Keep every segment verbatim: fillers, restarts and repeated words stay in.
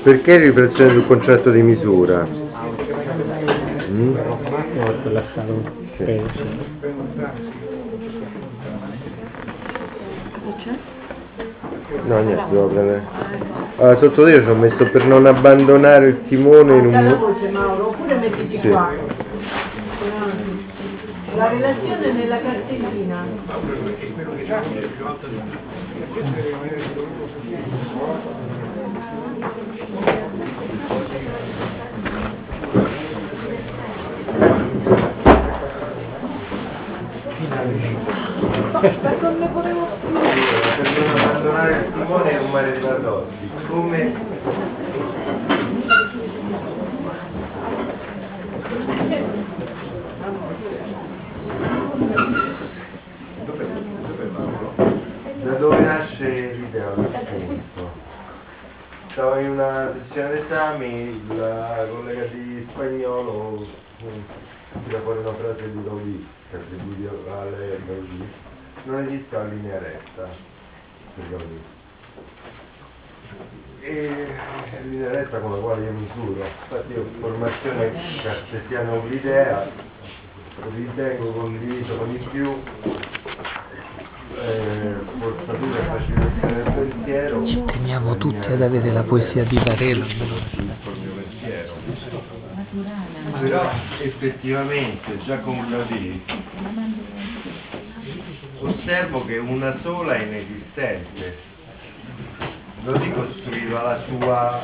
Perché riflessione sul concetto di misura? Mm? Ho lasciato preso. Cosa c'è? No, niente, devo prendere. Allora, sotto io ci ho messo per non abbandonare il timone in un... Alza la voce, Mauro, oppure mettiti Sì. qua. La relazione nella cartellina. Ma come volevo scrivere? Per non abbandonare il timone è un mare di paradossi. Come... Da dove nasce l'idea del spunto? Stavo in una sessione d'esami, la collega di spagnolo tira fuori una frase di Gaudì, che attribuiva a lei a Gaudì: non esiste una linea retta per Gaudì. E linea retta con la quale io misuro. Infatti io ho formazione cartesiano-euclidea, ritengo condiviso con i più. Eh, forzatura e facilitazione del pensiero. Ci teniamo tutti ad avere la poesia di Varela. Il mio pensiero. Però effettivamente già con Gaudì osservo che una sola è inesistente. Gaudì costruiva la sua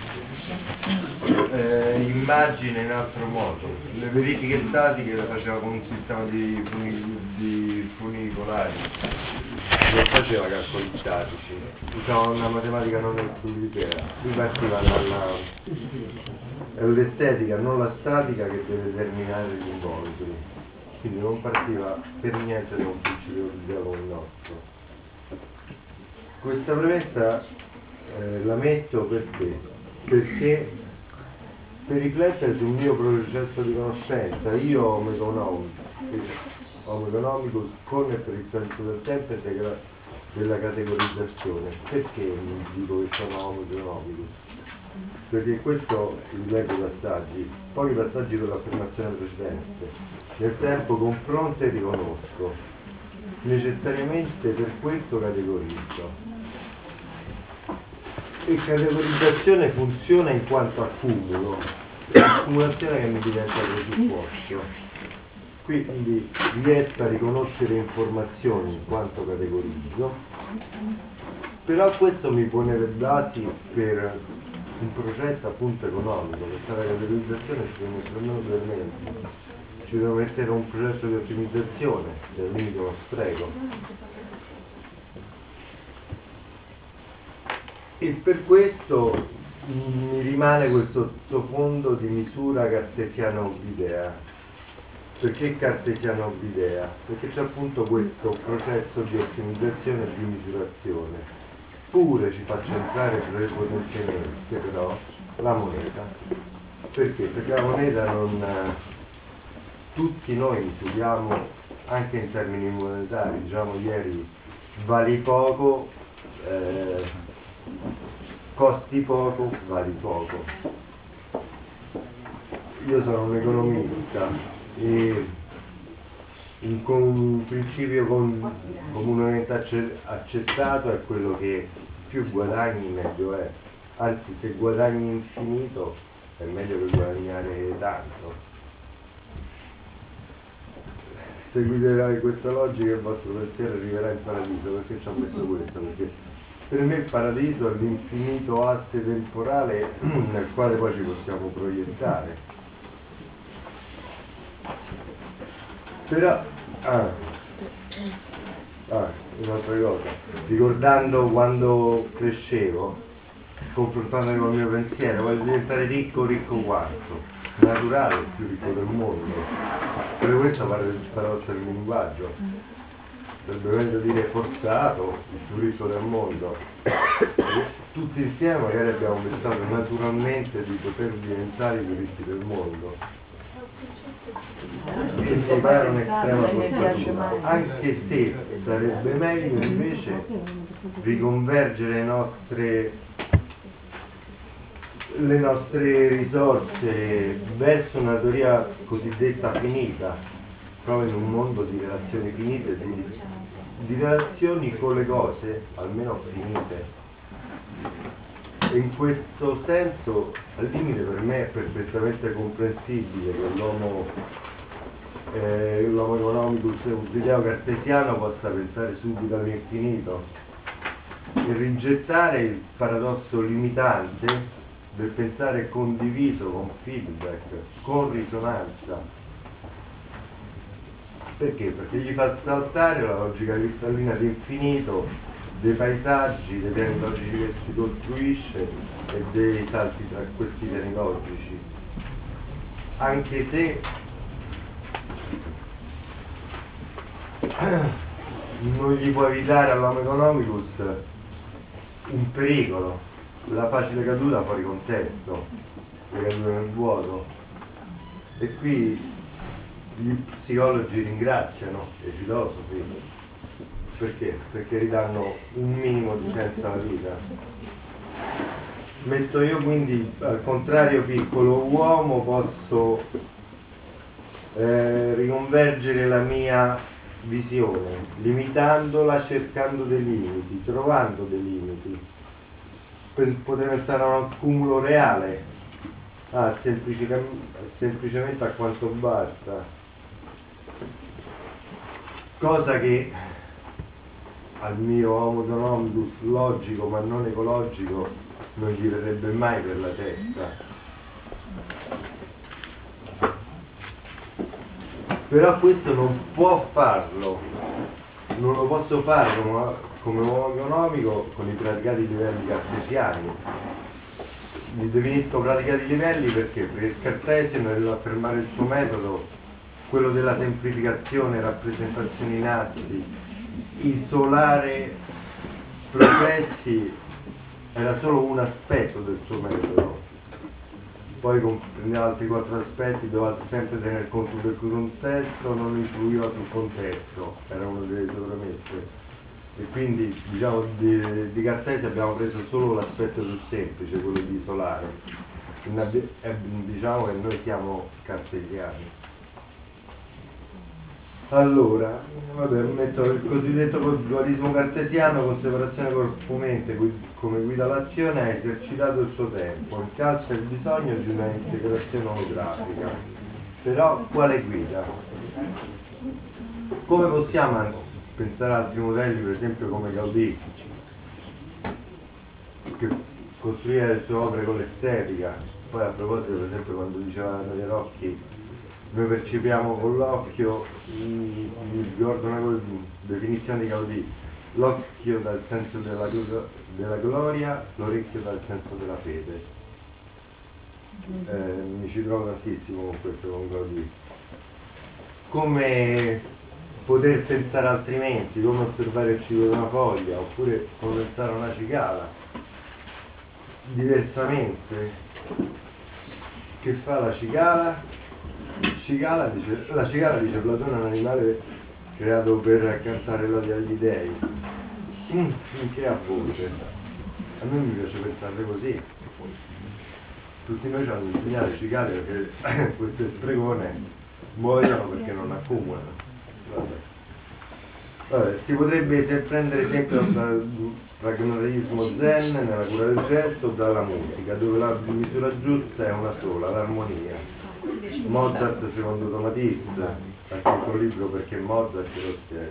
eh, immagine in altro modo. Le verifiche statiche le faceva con un sistema di, funi, di funicolari, non faceva calcoli statici, usava una matematica non euclidea. Lui partiva dalla è l'estetica, non la statica, che deve determinare gli involucri, quindi non partiva per niente da un principio euclideo come il nostro. Questa premessa eh, la metto perché? Perché per riflettere sul mio processo di conoscenza, io homo economicus con e per il senso del tempo e della categorizzazione. Perché mi dico che sono homo economicus? Perché questo vi leggo i passaggi, pochi passaggi dell'affermazione precedente. Nel tempo confronto e riconosco, necessariamente per questo categorizzo. E categorizzazione funziona in quanto accumulo, accumulazione che mi diventa presupposto. Quindi riesco a riconoscere informazioni in quanto categorizzo, però questo mi pone le basi per un processo appunto economico, perché la categorizzazione ci deve mettere almeno due elementi. Ci devo mettere un processo di ottimizzazione, che è l'unico uno spreco. E per questo mi rimane questo sottofondo di misura cartesiano-euclidea. Perché cartesiano-euclidea? Perché c'è appunto questo processo di ottimizzazione e di misurazione. Pure ci faccia entrare prepotentemente però la moneta. Perché? Perché la moneta non... tutti noi misuriamo anche in termini monetari, diciamo ieri vali poco, eh, costi poco, vali poco. Io sono un economista e un, un principio com, comunemente accettato è quello che più guadagni meglio è, anzi se guadagni infinito è meglio che guadagnare tanto. Seguite questa logica e il vostro pensiero arriverà in paradiso. Perché ci ho messo questo? Perché per me il paradiso è l'infinito asse temporale nel quale poi ci possiamo proiettare. Però, ah, ah, un'altra cosa, ricordando quando crescevo, confrontandomi con il mio pensiero, voglio diventare ricco, ricco quanto? Naturale, il più ricco del mondo. Per questo pare il paradosso del linguaggio. Sarebbe meglio dire forzato, il più ricco del mondo. Tutti insieme magari abbiamo pensato naturalmente di poter diventare i più ricchi del mondo. Che mi pare un'estrema forzatura, anche se sarebbe meglio invece riconvergere le nostre le nostre risorse verso una teoria cosiddetta finita, proprio in un mondo di relazioni finite, di, di relazioni con le cose almeno finite. E in questo senso, al limite, per me è perfettamente comprensibile che l'uomo eh, l'homo economicus giudeo-cartesiano possa pensare subito all'infinito e rigettare il paradosso limitante del pensare condiviso, con feedback, con risonanza. Perché? Perché gli fa saltare la logica cristallina di infinito, dei paesaggi, dei piani logici che si costruisce e dei salti tra questi piani logici. Anche se non gli può evitare all'homo economicus un pericolo, la facile caduta fuori contesto, le cadute nel vuoto. E qui gli psicologi ringraziano i filosofi. Perché? Perché ridanno un minimo di senso alla vita. Metto io quindi, al contrario piccolo uomo, posso eh, riconvergere la mia visione, limitandola, cercando dei limiti, trovando dei limiti, per poter pensare a un accumulo reale, ah, semplicemente, semplicemente a quanto basta, cosa che al mio homo economicus logico ma non ecologico non gli verrebbe mai per la testa. Però questo non può farlo, non lo posso fare come, come uomo economico con i praticati livelli cartesiani. Li definisco praticati livelli perché? Perché il Cartesio, nell'affermare il suo metodo, quello della semplificazione, rappresentazioni in assi, isolare progressi, era solo un aspetto del suo metodo. Poi comprendeva altri quattro aspetti, doveva sempre tener conto del contesto, non influiva sul contesto, era una delle sue premesse. E quindi, diciamo, di, di Cartesio abbiamo preso solo l'aspetto più semplice, quello di isolare. E diciamo che noi siamo cartesiani. Allora, vabbè, metto il cosiddetto dualismo cartesiano con separazione corpo-mente come guida all'azione, ha esercitato il suo tempo, incalza il bisogno di una integrazione olografica. Però quale guida? Come possiamo pensare a altri modelli, per esempio come Gaudì, che costruire le sue opere con l'estetica? Poi a proposito, per esempio, quando diceva Natalia Rocchi, noi percepiamo con l'occhio, mi ricordo una cosa, definizione di Gaudì, l'occhio dal senso della, della gloria, l'orecchio dal senso della fede. Eh, mi ci trovo tantissimo con questo, con Gaudì. Come poter pensare altrimenti, come osservare il ciclo di una foglia, oppure come pensare a una cicala. Diversamente, che fa la cicala? Cicala dice, la cicala, dice Platone, è un animale creato per cantare lodi agli dei. Mm, che ha voce. A me mi piace pensarle così. Tutti noi ci hanno insegnato i cicali perché queste stregone muoiono perché non accumulano. Vabbè. Vabbè, si potrebbe prendere esempio dal pragmatismo zen nella cura del gesto, dalla musica, dove la misura giusta è una sola, l'armonia. Mozart, secondo Tomatis, ha scritto un libro Perché Mozart lo spiega.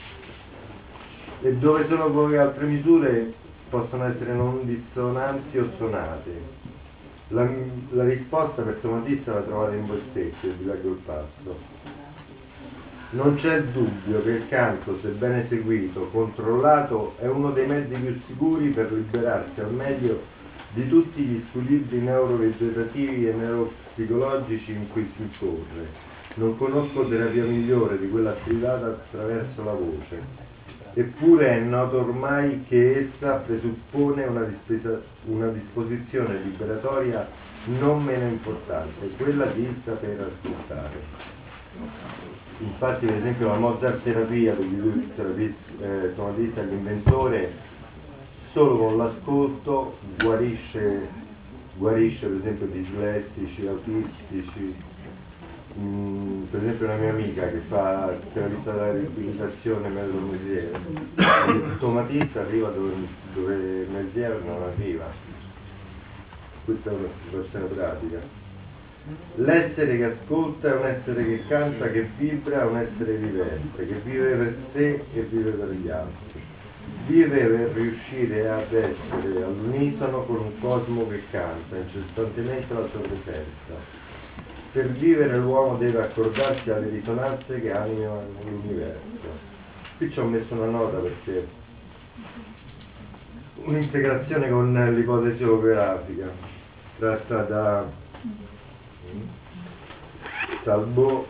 E dove sono poi altre misure possono essere non dissonanti o sonate. La, la risposta per Tomatis la trovate in voi stessi, e vi leggo il passo. Non c'è dubbio che il canto, sebbene eseguito, controllato, è uno dei mezzi più sicuri per liberarsi al meglio di tutti gli squilibri neurovegetativi e neuropsicologici in cui si incorre. Non conosco terapia migliore di quella attivata attraverso la voce. Eppure è noto ormai che essa presuppone una, dispesa, una disposizione liberatoria non meno importante, quella di saper ascoltare. Infatti, per esempio, la Mozart terapia, dove eh, Tomatis è l'inventore, solo con l'ascolto guarisce guarisce per esempio dislessici, autistici. Mm, per esempio una mia amica che fa terapista della riabilitazione Mello Mesier, il somatista arriva dove, dove Mesier non arriva. Questa è una situazione pratica. L'essere che ascolta è un essere che canta, che vibra, è un essere vivente, che vive per sé e vive per gli altri. Vive per riuscire ad essere all'unisono con un cosmo che canta incessantemente la sua presenza. Per vivere l'uomo deve accordarsi alle risonanze che animano l'universo. Qui ci ho messo una nota perché un'integrazione con l'ipotesi olografica tratta da Talbot.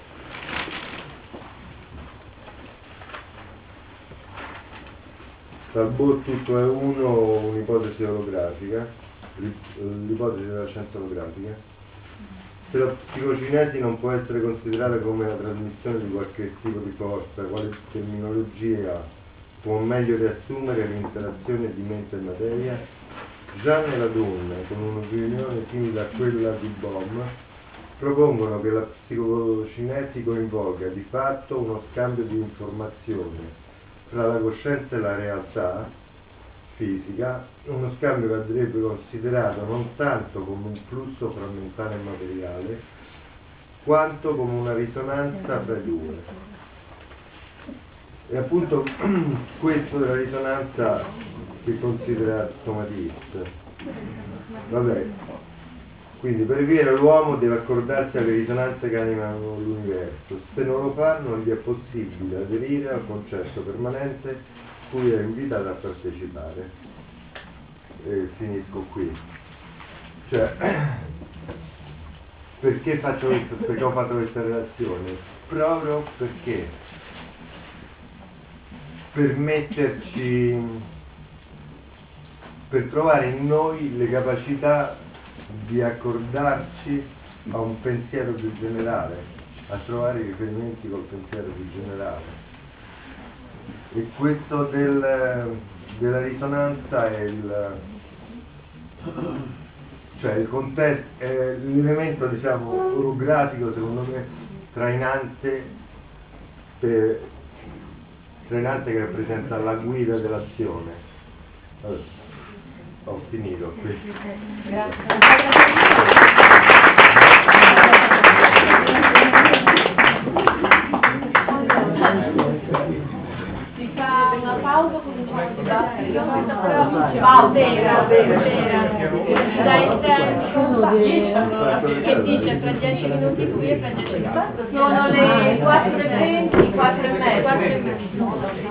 Talbot tutto è uno, un'ipotesi olografica, l'ipotesi della scienza olografica. Se la psicocinesi non può essere considerata come la trasmissione di qualche tipo di forza, quale terminologia può meglio riassumere l'interazione di mente e materia? Jeanne e Ladonne, con un'opinione simile a quella di Bohm, propongono che la psicocinesi coinvolga di fatto uno scambio di informazioni tra la coscienza e la realtà fisica, uno scambio che andrebbe considerato non tanto come un flusso frammentare e materiale, quanto come una risonanza fra i due. E appunto questo della risonanza che considera Somatist. Vabbè, quindi per vivere l'uomo deve accordarsi alle risonanze che animano l'universo. Se non lo fa non gli è possibile aderire al concetto permanente cui è invitato a partecipare. E finisco qui. Cioè, perché, faccio questo, perché ho fatto questa relazione? Proprio perché per metterci, per trovare in noi le capacità di accordarci a un pensiero più generale, a trovare i riferimenti col pensiero più generale. E questo del, della risonanza è il, cioè il contesto, è l'elemento, diciamo, orografico, secondo me, trainante, per, trainante che rappresenta la guida dell'azione. Allora, ho finito qui. Si fa una pausa, cominciamo il dibattito. Pausa, vera, vera, vera. Ci dai il tempo. Che dice fra dieci minuti qui e fra dieci minuti. Sono le quattro e venti, quattro e mezza.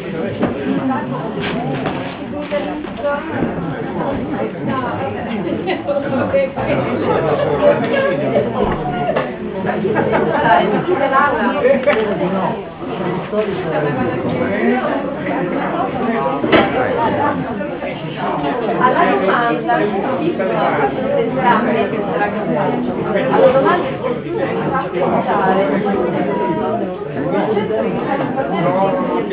Alla domanda, visto entrambi che sarà capace, alla domanda il costume mi fa pensare il concetto che fa risparmiare